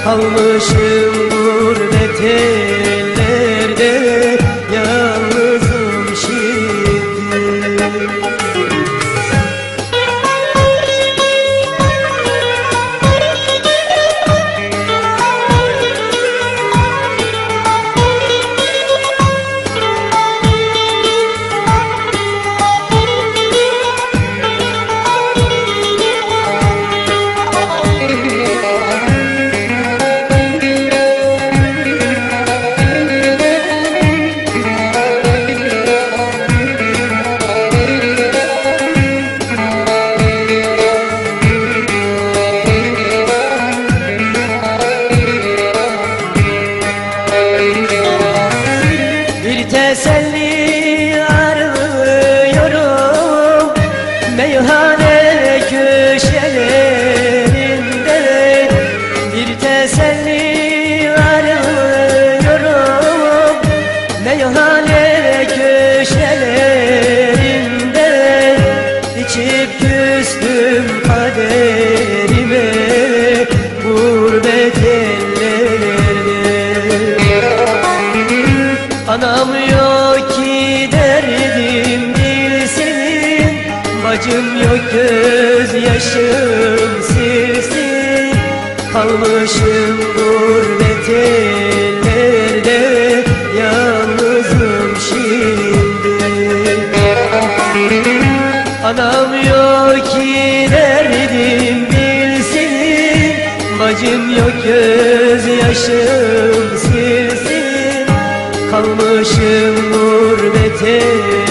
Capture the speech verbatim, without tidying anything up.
Kalmışım gurbet ellerde, yalnızım şimdi. Teselli arıyorum meyhane köşelerinde, bir teselli arıyorum meyhane köşelerinde. İçip küstüm kaderime gurbet ellerde. Anam yok ki derdim bilsin, bacım yok gözyaşım silsin. Kalmışım gurbet ellerde, yalnızım şimdi. Anam yok ki derdim bilsin, bacım yok gözyaşım silsin. Kalmışım gurbete